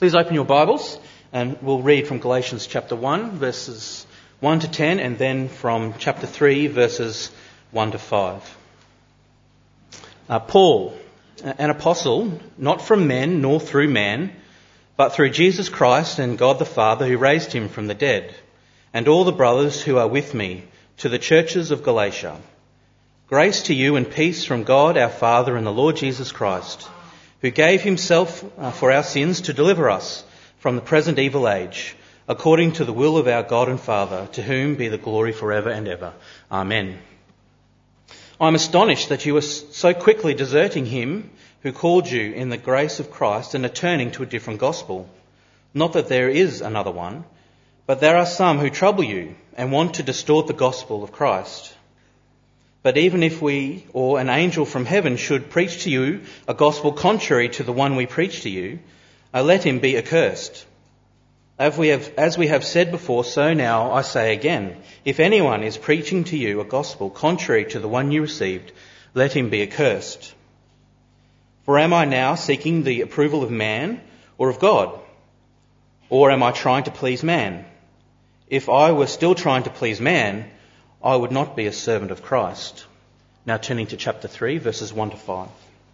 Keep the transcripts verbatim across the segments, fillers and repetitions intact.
Please open your Bibles and we'll read from Galatians chapter one, verses one to ten, and then from chapter three, verses one to five. Uh, Paul, an apostle, not from men nor through man, but through Jesus Christ and God the Father who raised him from the dead, and all the brothers who are with me, to the churches of Galatia. Grace to you and peace from God our Father and the Lord Jesus Christ, who gave himself for our sins to deliver us from the present evil age, according to the will of our God and Father, to whom be the glory forever and ever. Amen. I am astonished that you are so quickly deserting him who called you in the grace of Christ and are turning to a different gospel. Not that there is another one, but there are some who trouble you and want to distort the gospel of Christ. But even if we or an angel from heaven should preach to you a gospel contrary to the one we preach to you, uh, let him be accursed. As we have, as we have said before, so now I say again, if anyone is preaching to you a gospel contrary to the one you received, let him be accursed. For am I now seeking the approval of man or of God? Or am I trying to please man? If I were still trying to please man, I would not be a servant of Christ. Now turning to chapter three, verses one to five.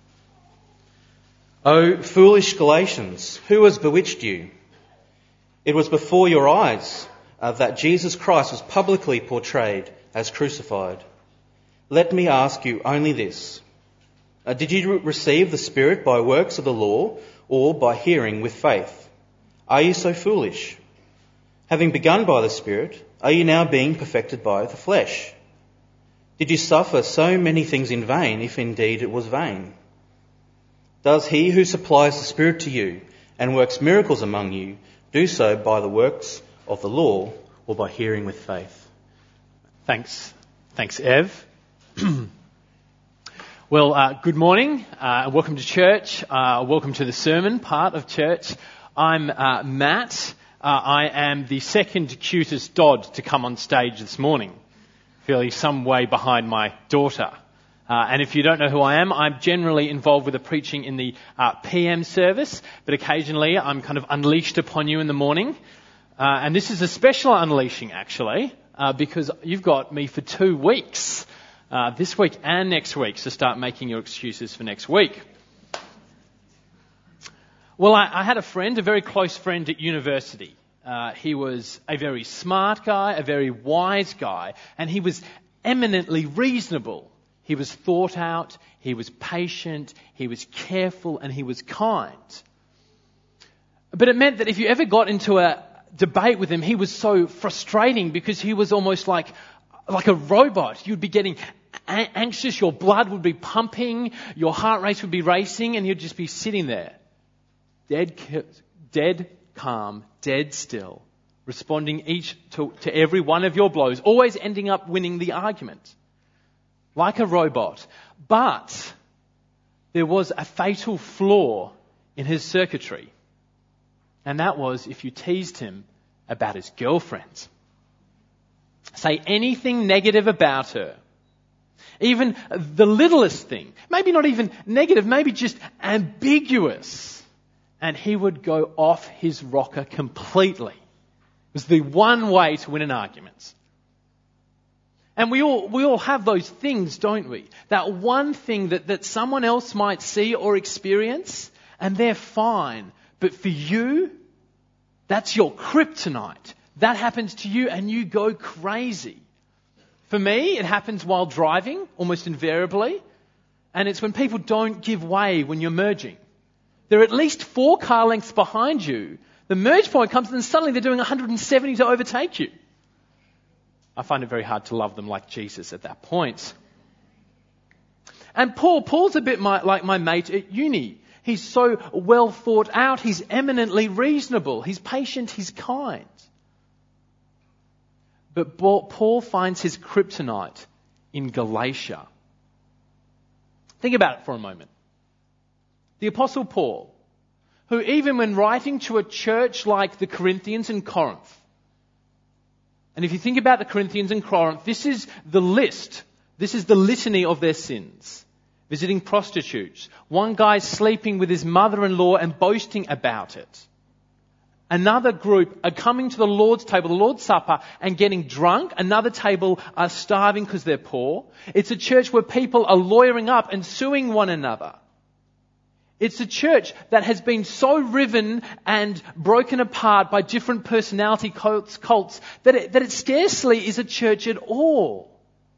O foolish Galatians, who has bewitched you? It was before your eyes uh, that Jesus Christ was publicly portrayed as crucified. Let me ask you only this. Uh, did you re- receive the Spirit by works of the law or by hearing with faith? Are you so foolish? Having begun by the Spirit, are you now being perfected by the flesh? Did you suffer so many things in vain, if indeed it was vain? Does he who supplies the Spirit to you and works miracles among you do so by the works of the law or by hearing with faith? Thanks. Thanks, Ev. Well, uh, good morning. Uh, welcome to church. Uh, welcome to the sermon part of church. I'm uh, Matt. Uh, I am the second cutest Dodd to come on stage this morning, fairly some way behind my daughter. Uh, and if you don't know who I am, I'm generally involved with the preaching in the uh, P M service, but occasionally I'm kind of unleashed upon you in the morning. Uh, and this is a special unleashing, actually, uh, because you've got me for two weeks, uh, this week and next week, so start making your excuses for next week. Well, I, I had a friend, a very close friend at university. Uh, he was a very smart guy, a very wise guy, and he was eminently reasonable. He was thought out, he was patient, he was careful, and he was kind. But it meant that if you ever got into a debate with him, he was so frustrating because he was almost like, like a robot. You'd be getting a- anxious, your blood would be pumping, your heart rate would be racing, and you'd just be sitting there. Dead, dead calm, dead still, responding each to, to every one of your blows, always ending up winning the argument, like a robot. But there was a fatal flaw in his circuitry, and that was if you teased him about his girlfriend. Say anything negative about her, even the littlest thing, maybe not even negative, maybe just ambiguous, and he would go off his rocker completely. It was the one way to win an argument. And we all we all have those things, don't we? That one thing that, that someone else might see or experience, and they're fine. But for you, that's your kryptonite. That happens to you and you go crazy. For me, it happens while driving, almost invariably. And it's when people don't give way when you're merging. They're at least four car lengths behind you. The merge point comes and then suddenly they're doing one hundred seventy to overtake you. I find it very hard to love them like Jesus at that point. And Paul, Paul's a bit my, like my mate at uni. He's so well thought out. He's eminently reasonable. He's patient. He's kind. But Paul finds his kryptonite in Galatia. Think about it for a moment. The Apostle Paul, who even when writing to a church like the Corinthians and Corinth, and if you think about the Corinthians and Corinth, this is the list, this is the litany of their sins. visiting prostitutes, one guy sleeping with his mother-in-law and boasting about it. Another group are coming to the Lord's table, the Lord's Supper, and getting drunk. Another table are starving because they're poor. It's a church where people are lawyering up and suing one another. It's a church that has been so riven and broken apart by different personality cults, cults that, it, that it scarcely is a church at all.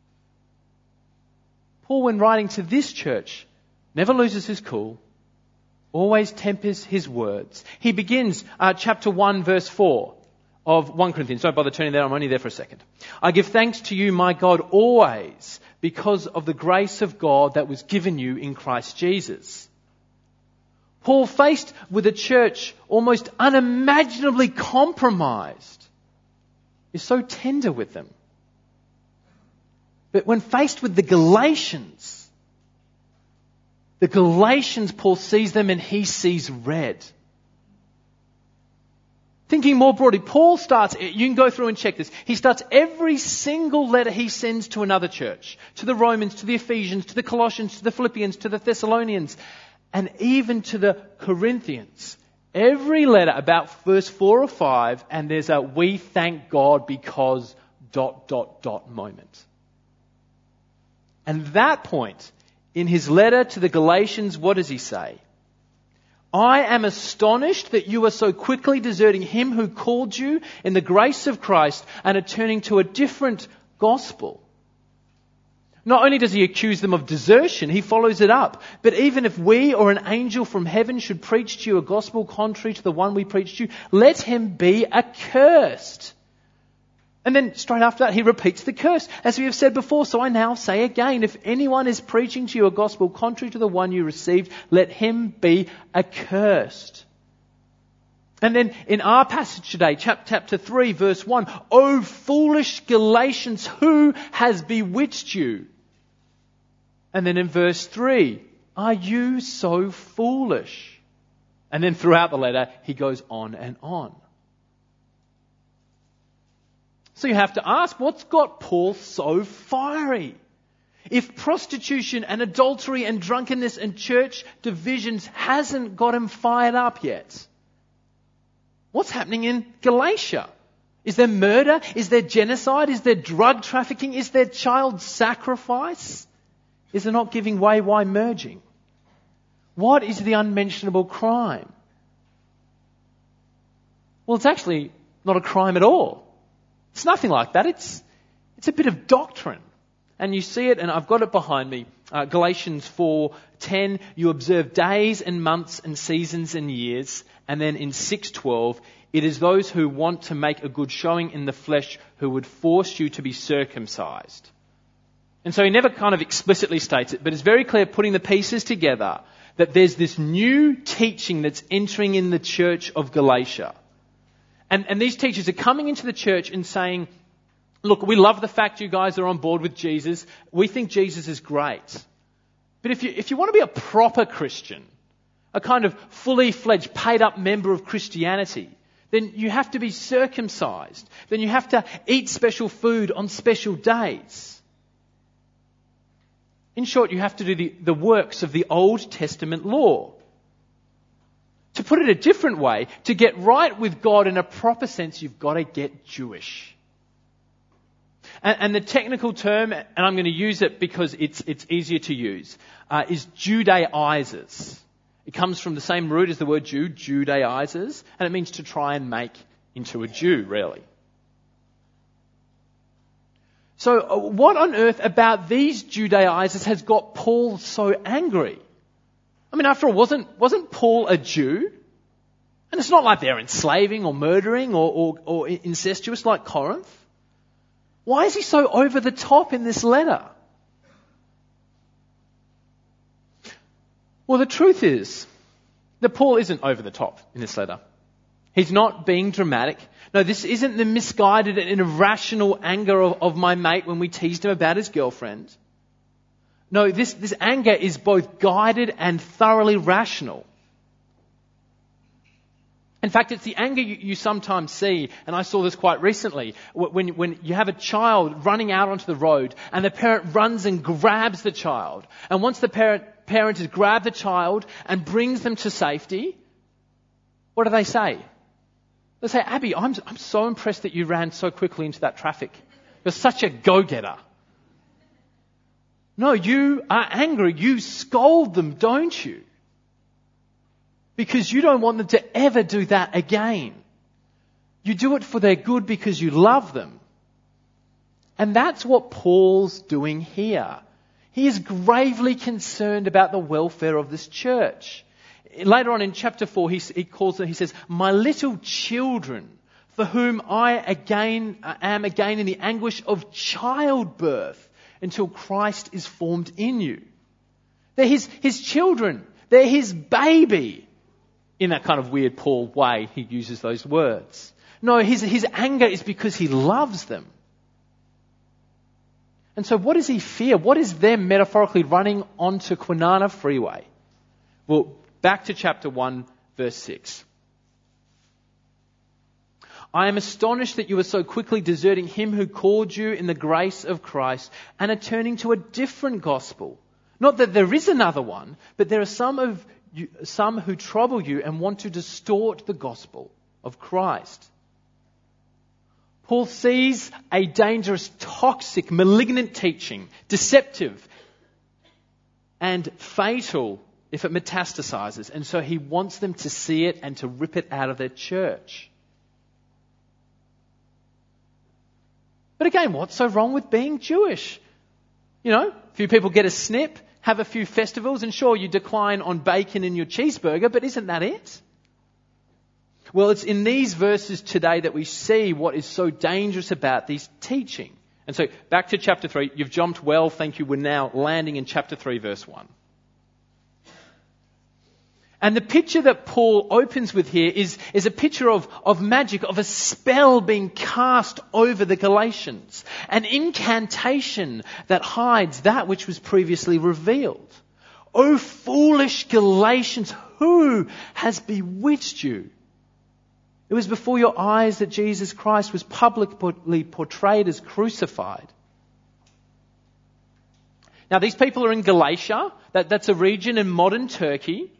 Paul, when writing to this church, never loses his cool, always tempers his words. He begins uh, chapter one, verse four of First Corinthians. Don't bother turning there, I'm only there for a second. I give thanks to you, my God, always because of the grace of God that was given you in Christ Jesus. Paul, faced with a church almost unimaginably compromised, is so tender with them. But when faced with the Galatians, the Galatians, Paul sees them and he sees red. Thinking more broadly, Paul starts, you can go through and check this, he starts every single letter he sends to another church, to the Romans, to the Ephesians, to the Colossians, to the Philippians, to the Thessalonians, and even to the Corinthians. Every letter about verse four or five, and there's a we thank God because dot, dot, dot moment. And that point, in his letter to the Galatians, what does he say? I am astonished that you are so quickly deserting him who called you in the grace of Christ and are turning to a different gospel. Not only does he accuse them of desertion, he follows it up. But even if we or an angel from heaven should preach to you a gospel contrary to the one we preached to you, let him be accursed. And then straight after that, he repeats the curse, as we have said before. So I now say again, if anyone is preaching to you a gospel contrary to the one you received, let him be accursed. And then in our passage today, chapter three, verse one, O foolish Galatians, who has bewitched you? And then in verse three, are you so foolish? And then throughout the letter, he goes on and on. So you have to ask, what's got Paul so fiery? If prostitution and adultery and drunkenness and church divisions hasn't got him fired up yet, what's happening in Galatia? Is there murder? Is there genocide? Is there drug trafficking? Is there child sacrifice? Is there not giving way? Why merging? What is the unmentionable crime? Well, it's actually not a crime at all. It's nothing like that. It's it's a bit of doctrine. And you see it, and I've got it behind me. Uh, Galatians four ten, you observe days and months and seasons and years. And then in six twelve, it is those who want to make a good showing in the flesh who would force you to be circumcised. And so he never kind of explicitly states it, but it's very clear, putting the pieces together, that there's this new teaching that's entering in the church of Galatia. And, and these teachers are coming into the church and saying, look, we love the fact you guys are on board with Jesus. We think Jesus is great. But if you, if you want to be a proper Christian, a kind of fully fledged, paid up member of Christianity, then you have to be circumcised. Then you have to eat special food on special days. In short, you have to do the, the works of the Old Testament law. To put it a different way, to get right with God in a proper sense, you've got to get Jewish. And, and the technical term, and I'm going to use it because it's it's easier to use, uh, is Judaizers. It comes from the same root as the word Jew, Judaizers, and it means to try and make into a Jew, really. So uh, what on earth about these Judaizers has got Paul so angry? I mean, after all, wasn't wasn't Paul a Jew? And it's not like they're enslaving or murdering or, or, or incestuous like Corinth. Why is he so over the top in this letter? Well, the truth is that Paul isn't over the top in this letter. He's not being dramatic. No, this isn't the misguided and irrational anger of, of my mate when we teased him about his girlfriend. No, this, this anger is both guided and thoroughly rational. In fact, it's the anger you, you sometimes see, and I saw this quite recently, when, when you have a child running out onto the road and the parent runs and grabs the child. And once the parent, parent has grabbed the child and brings them to safety, what do they say? They say, Abby, I'm, I'm so impressed that you ran so quickly into that traffic. You're such a go-getter. No, you are angry. You scold them, don't you? Because you don't want them to ever do that again. You do it for their good because you love them. And that's what Paul's doing here. He is gravely concerned about the welfare of this church. Later on in chapter four, he, he calls them, he says, my little children, for whom I again am again in the anguish of childbirth until Christ is formed in you. They're his, his children. They're his baby. In that kind of weird Paul way, he uses those words. No, his, his anger is because he loves them. And so what does he fear? What is them metaphorically running onto Kwinana Freeway? Well, back to chapter one, verse six. I am astonished that you are so quickly deserting him who called you in the grace of Christ and are turning to a different gospel. Not that there is another one, but there are some of you, some who trouble you and want to distort the gospel of Christ. Paul sees a dangerous, toxic, malignant teaching, deceptive and fatal if it metastasizes. And so he wants them to see it and to rip it out of their church. But again, what's so wrong with being Jewish? You know, a few people get a snip, have a few festivals, and sure, you decline on bacon in your cheeseburger, but isn't that it? Well, it's in these verses today that we see what is so dangerous about this teaching. And so back to chapter three. You've jumped well, thank you. We're now landing in chapter three, verse one. And the picture that Paul opens with here is, is a picture of, of magic, of a spell being cast over the Galatians. An incantation that hides that which was previously revealed. O foolish Galatians, who has bewitched you? It was before your eyes that Jesus Christ was publicly portrayed as crucified. Now these people are in Galatia. That, that's a region in modern Turkey.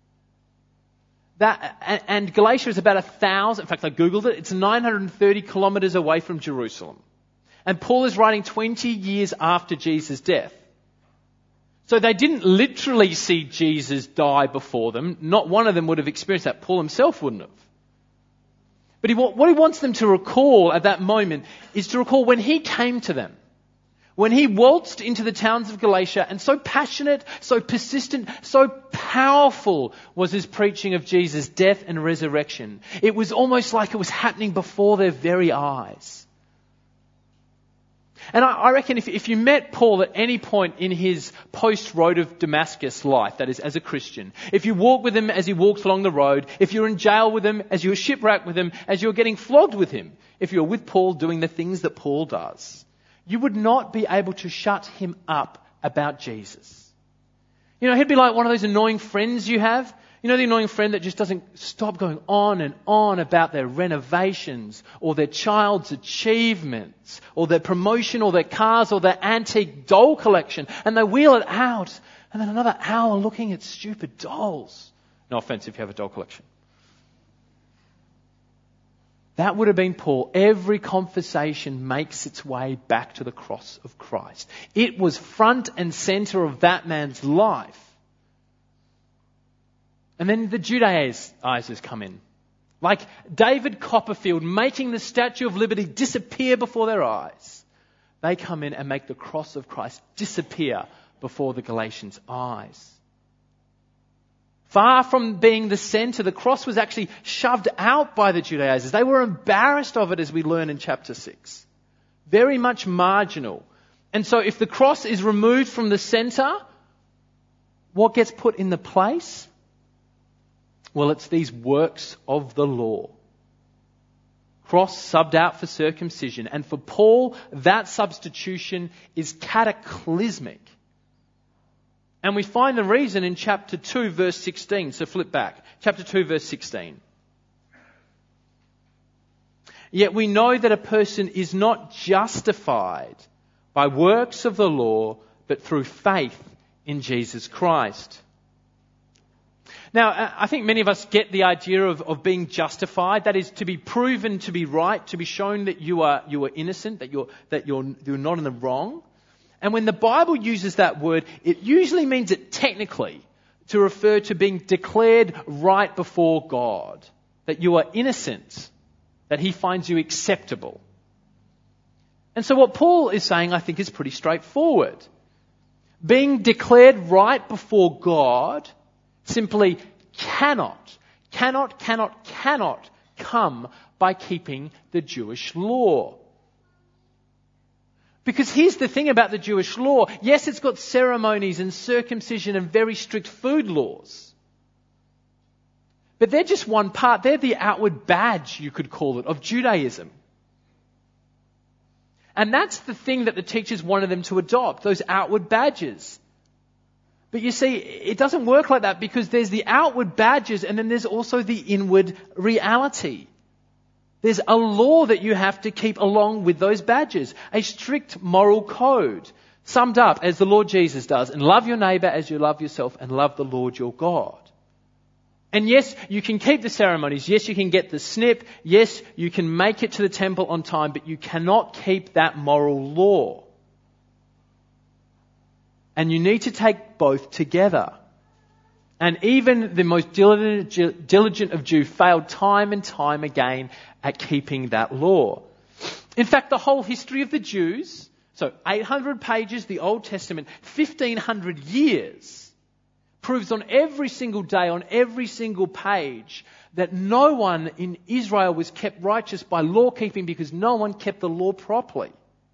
That, and, and Galatia is about a thousand, in fact I googled it, it's nine hundred thirty kilometres away from Jerusalem. And Paul is writing twenty years after Jesus' death. So they didn't literally see Jesus die before them. Not one of them would have experienced that. Paul himself wouldn't have. But he, what he wants them to recall at that moment is to recall when he came to them. When he waltzed into the towns of Galatia, and so passionate, so persistent, so powerful was his preaching of Jesus' death and resurrection. It was almost like it was happening before their very eyes. And I, I reckon if, if you met Paul at any point in his post-road of Damascus life, that is as a Christian, if you walk with him as he walks along the road, if you're in jail with him, as you're shipwrecked with him, as you're getting flogged with him, if you're with Paul doing the things that Paul does, you would not be able to shut him up about Jesus. You know, he'd be like one of those annoying friends you have. You know, the annoying friend that just doesn't stop going on and on about their renovations or their child's achievements or their promotion or their cars or their antique doll collection, and they wheel it out and then another hour looking at stupid dolls. No offense if you have a doll collection. That would have been Paul. Every conversation makes its way back to the cross of Christ. It was front and center of that man's life. And then the Judaizers come in. Like David Copperfield making the Statue of Liberty disappear before their eyes. They come in and make the cross of Christ disappear before the Galatians' eyes. Far from being the center, the cross was actually shoved out by the Judaizers. They were embarrassed of it, as we learn in chapter six. Very much marginal. And so if the cross is removed from the center, what gets put in the place? Well, it's these works of the law. Cross subbed out for circumcision. And for Paul, that substitution is cataclysmic. And we find the reason in chapter two, verse sixteen. So flip back. Chapter two, verse sixteen. Yet we know that a person is not justified by works of the law, but through faith in Jesus Christ. Now, I think many of us get the idea of, of being justified. That is, to be proven to be right, to be shown that you are you are innocent, that you're that you're you're not in the wrong. And when the Bible uses that word, it usually means it technically to refer to being declared right before God, that you are innocent, that He finds you acceptable. And so what Paul is saying, I think, is pretty straightforward. Being declared right before God simply cannot, cannot, cannot, cannot come by keeping the Jewish law. Because here's the thing about the Jewish law. Yes, it's got ceremonies and circumcision and very strict food laws. But they're just one part. They're the outward badge, you could call it, of Judaism. And that's the thing that the teachers wanted them to adopt, those outward badges. But you see, it doesn't work like that because there's the outward badges and then there's also the inward reality. There's a law that you have to keep along with those badges, a strict moral code, summed up as the Lord Jesus does, and love your neighbour as you love yourself and love the Lord your God. And yes, you can keep the ceremonies. Yes, you can get the snip. Yes, you can make it to the temple on time, but you cannot keep that moral law. And you need to take both together. And even the most diligent, diligent of Jews failed time and time again at keeping that law. In fact, the whole history of the Jews, so eight hundred pages, the Old Testament, fifteen hundred years, proves on every single day, on every single page, that no one in Israel was kept righteous by law keeping because no one kept the law properly.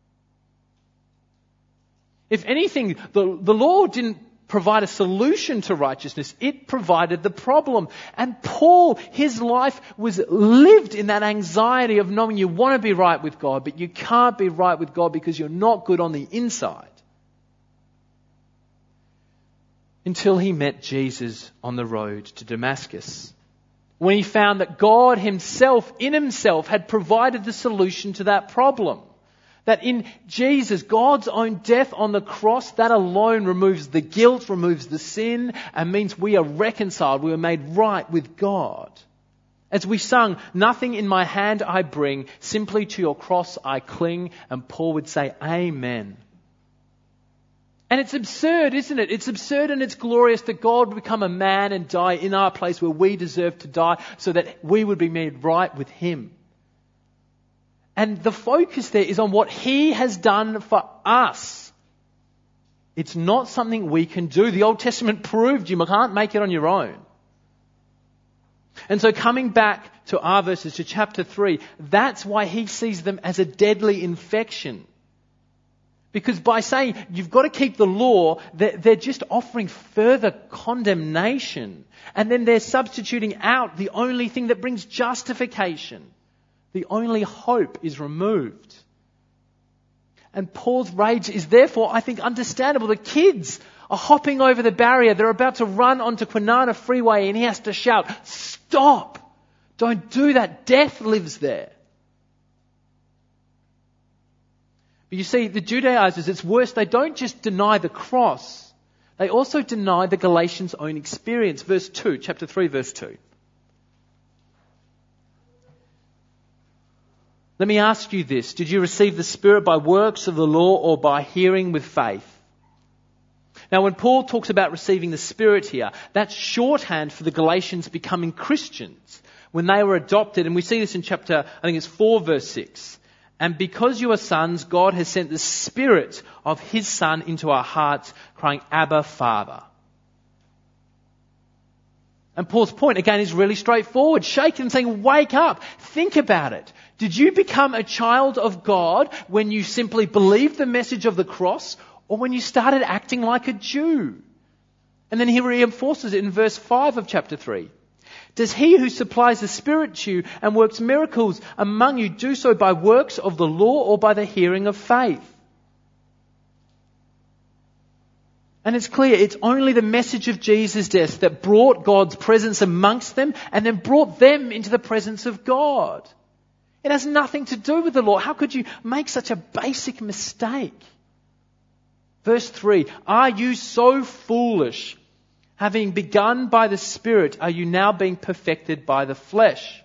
If anything, the, the law didn't provide a solution to righteousness. It provided the problem. And Paul, his life was lived in that anxiety of knowing you want to be right with God, but you can't be right with God because you're not good on the inside. Until he met Jesus on the road to Damascus, when he found that God himself, in himself, had provided the solution to that problem. That in Jesus, God's own death on the cross, that alone removes the guilt, removes the sin, and means we are reconciled, we are made right with God. As we sung, nothing in my hand I bring, simply to your cross I cling, and Paul would say, Amen. And it's absurd, isn't it? It's absurd and it's glorious that God would become a man and die in our place where we deserve to die so that we would be made right with him. And the focus there is on what he has done for us. It's not something we can do. The Old Testament proved you can't make it on your own. And so coming back to our verses, to chapter three, that's why he sees them as a deadly infection. Because by saying you've got to keep the law, they're just offering further condemnation. And then they're substituting out the only thing that brings justification. The only hope is removed. And Paul's rage is therefore, I think, understandable. The kids are hopping over the barrier. They're about to run onto Kwinana Freeway and he has to shout, stop! Don't do that. Death lives there. But you see, the Judaizers, it's worse. They don't just deny the cross. They also deny the Galatians' own experience. Verse two, chapter three, verse two. Let me ask you this. Did you receive the Spirit by works of the law or by hearing with faith? Now, when Paul talks about receiving the Spirit here, that's shorthand for the Galatians becoming Christians when they were adopted. And we see this in chapter, I think it's four, verse six. And because you are sons, God has sent the Spirit of His Son into our hearts, crying, Abba, Father. And Paul's point, again, is really straightforward. Shaking and saying, wake up. Think about it. Did you become a child of God when you simply believed the message of the cross or when you started acting like a Jew? And then he reinforces it in verse five of chapter three. Does he who supplies the Spirit to you and works miracles among you do so by works of the law or by the hearing of faith? And it's clear, it's only the message of Jesus' death that brought God's presence amongst them and then brought them into the presence of God. It has nothing to do with the law. How could you make such a basic mistake? Verse three, are you so foolish? Having begun by the Spirit, are you now being perfected by the flesh?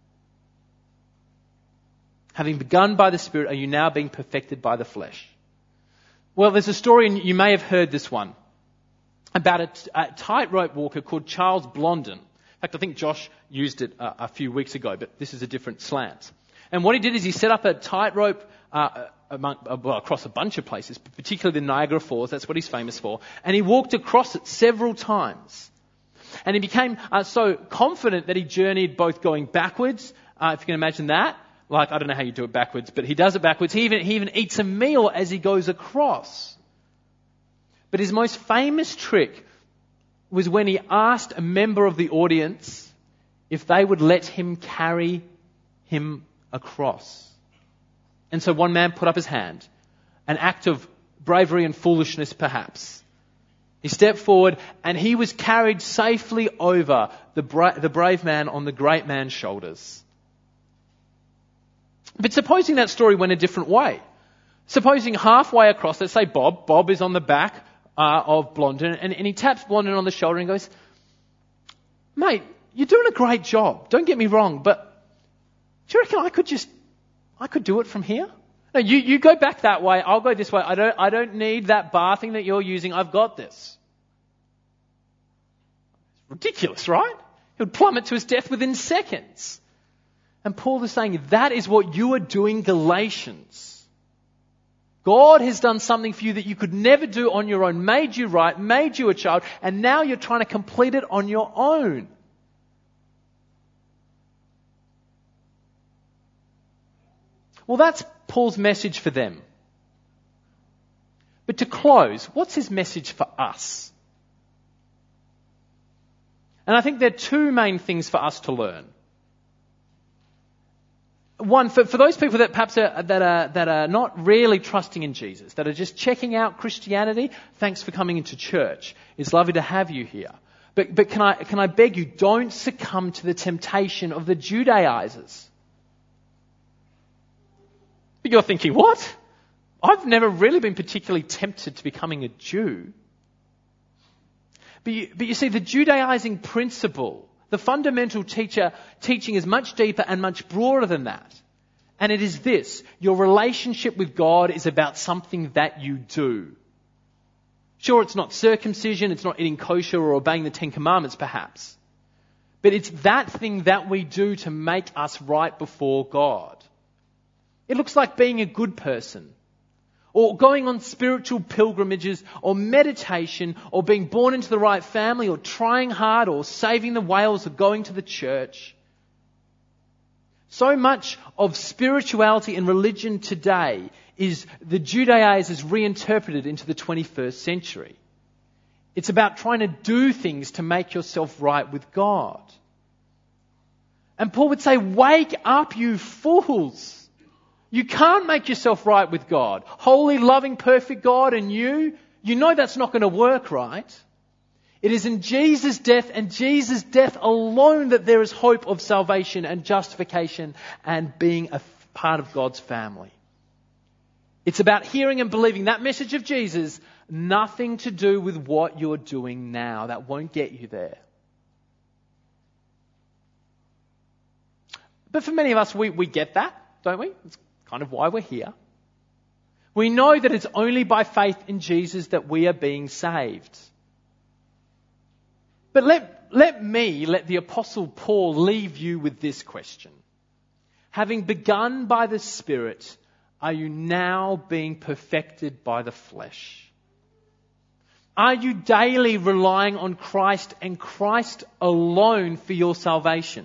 Having begun by the Spirit, are you now being perfected by the flesh? Well, there's a story, and you may have heard this one, about a, a tightrope walker called Charles Blondin. In fact, I think Josh used it a, a few weeks ago, but this is a different slant. And what he did is he set up a tightrope uh, among, uh, well, across a bunch of places, but particularly the Niagara Falls. That's what he's famous for. And he walked across it several times. And he became uh, so confident that he journeyed both going backwards, uh, if you can imagine that. Like, I don't know how you do it backwards, but he does it backwards. He even, he even eats a meal as he goes across. But his most famous trick was when he asked a member of the audience if they would let him carry him across. And so one man put up his hand, an act of bravery and foolishness perhaps. He stepped forward and he was carried safely over the, bra- the brave man on the great man's shoulders. But supposing that story went a different way. Supposing halfway across, let's say Bob, Bob is on the back uh, of Blondin, and, and he taps Blondin on the shoulder and goes, "Mate, you're doing a great job. Don't get me wrong, but do you reckon I could just, I could do it from here? No, you, you go back that way, I'll go this way. I don't, I don't need that bar thing that you're using. I've got this." Ridiculous, right? He would plummet to his death within seconds. And Paul is saying that is what you are doing, Galatians. God has done something for you that you could never do on your own, made you right, made you a child, and now you're trying to complete it on your own. Well, that's Paul's message for them. But to close, what's his message for us? And I think there are two main things for us to learn. One, for, for those people that perhaps are, that are that are not really trusting in Jesus, that are just checking out Christianity, thanks for coming into church. It's lovely to have you here. But but can I can I beg you, don't succumb to the temptation of the Judaizers. But you're thinking, what? I've never really been particularly tempted to becoming a Jew. But you, but you see, the Judaizing principle, the fundamental teacher teaching is much deeper and much broader than that. And it is this: your relationship with God is about something that you do. Sure, it's not circumcision, it's not eating kosher or obeying the Ten Commandments perhaps. But it's that thing that we do to make us right before God. It looks like being a good person, or going on spiritual pilgrimages, or meditation, or being born into the right family, or trying hard, or saving the whales, or going to the church. So much of spirituality and religion today is the Judaizers reinterpreted into the twenty-first century. It's about trying to do things to make yourself right with God. And Paul would say, wake up, you fools! You can't make yourself right with God. Holy, loving, perfect God, and you, you know that's not going to work, right? It is in Jesus' death and Jesus' death alone that there is hope of salvation and justification and being a part of God's family. It's about hearing and believing that message of Jesus, nothing to do with what you're doing now. That won't get you there. But for many of us, we, we get that, don't we? It's kind of why we're here. We know that it's only by faith in Jesus that we are being saved. But let, let me, let the Apostle Paul leave you with this question. Having begun by the Spirit, are you now being perfected by the flesh? Are you daily relying on Christ and Christ alone for your salvation?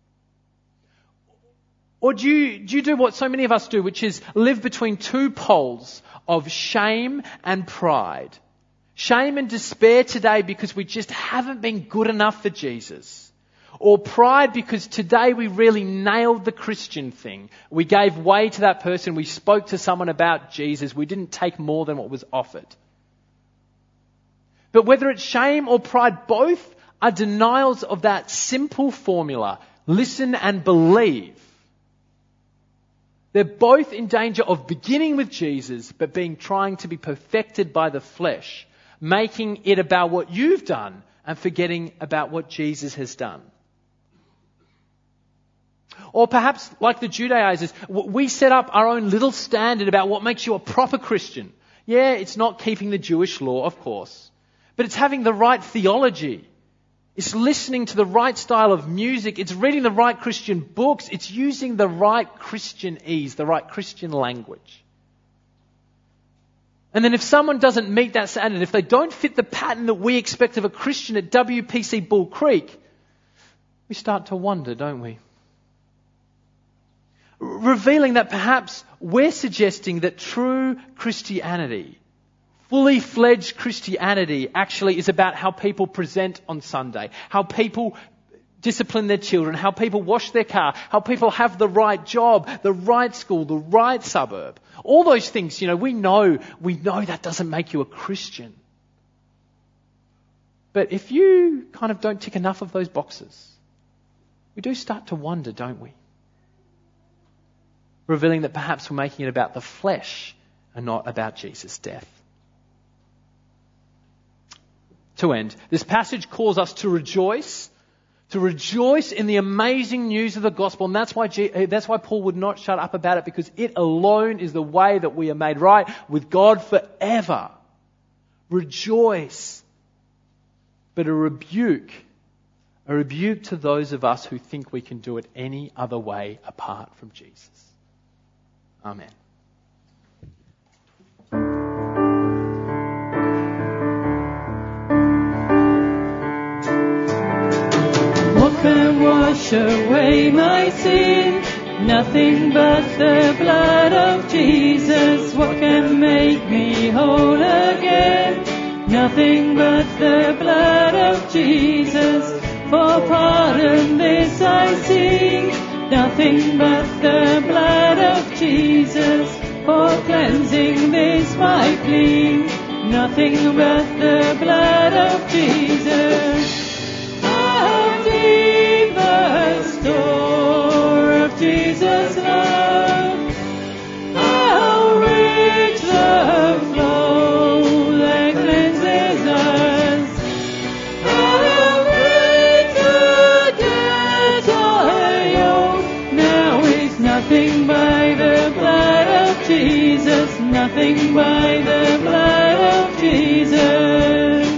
Or do you, do you do what so many of us do, which is live between two poles of shame and pride? Shame and despair today because we just haven't been good enough for Jesus. Or pride because today we really nailed the Christian thing. We gave way to that person. We spoke to someone about Jesus. We didn't take more than what was offered. But whether it's shame or pride, both are denials of that simple formula. Listen and believe. They're both in danger of beginning with Jesus, but being trying to be perfected by the flesh, making it about what you've done and forgetting about what Jesus has done. Or perhaps, like the Judaizers, we set up our own little standard about what makes you a proper Christian. Yeah, it's not keeping the Jewish law, of course, but it's having the right theology. It's listening to the right style of music. It's reading the right Christian books. It's using the right Christianese, the right Christian language. And then if someone doesn't meet that standard, if they don't fit the pattern that we expect of a Christian at W P C Bull Creek, we start to wonder, don't we? Revealing that perhaps we're suggesting that true Christianity, fully fledged Christianity, actually is about how people present on Sunday, how people discipline their children, how people wash their car, how people have the right job, the right school, the right suburb. All those things, you know, we know, we know that doesn't make you a Christian. But if you kind of don't tick enough of those boxes, we do start to wonder, don't we? Revealing that perhaps we're making it about the flesh and not about Jesus' death. To end, this passage calls us to rejoice, to rejoice in the amazing news of the gospel, and that's why G- that's why Paul would not shut up about it, because it alone is the way that we are made right with God forever. Rejoice, but a rebuke, a rebuke to those of us who think we can do it any other way apart from Jesus. Amen. What can wash away my sin? Nothing but the blood of Jesus. What can make me whole again? Nothing but the blood of Jesus. For pardon this I sing. Nothing but the blood of Jesus. For cleansing this my plea. Nothing but the blood of Jesus. How deep the store of Jesus' love. How rich the flow that cleanses us. How great the debt I owe. Now it's nothing by the blood of Jesus. Nothing by the blood of Jesus.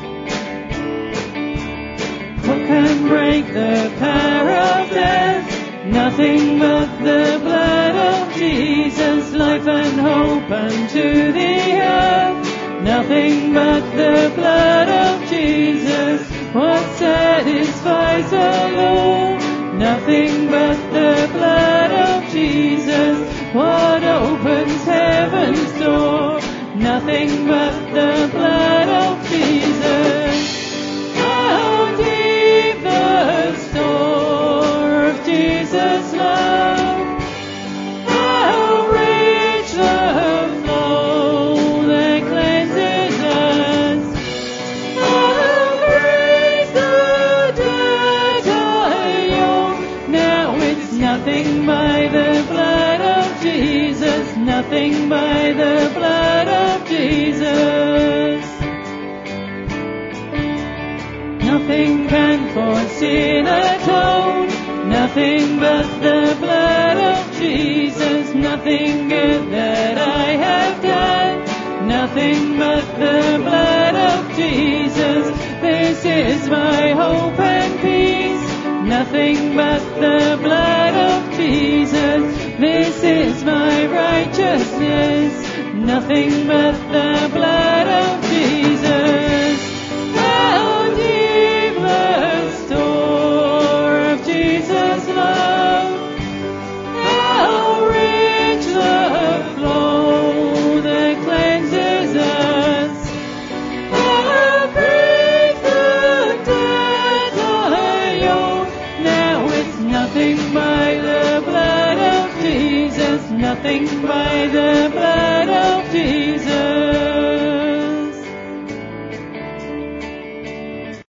What can break the power of death? Nothing but the blood of Jesus. Life and hope unto the earth. Nothing but the blood of Jesus. What satisfies the law? Nothing but the blood of Jesus. What opens heaven's door? Nothing but the blood of Jesus. How deep the store of Jesus' love. How rich the flow that cleanses us. How great the debt I owe. Now it's nothing by the blood of Jesus. Nothing by the blood of Jesus. Nothing can for sin atone. Nothing but the blood of Jesus. Nothing good that I have done. Nothing but the blood of Jesus. This is my hope and peace. Nothing but the blood of Jesus. This is my righteousness. Nothing but the blood of Jesus. How deep the store of Jesus' love. How rich the flow that cleanses us. How great the debt I owe. Now it's nothing by the blood of Jesus. Nothing by the blood of Jesus.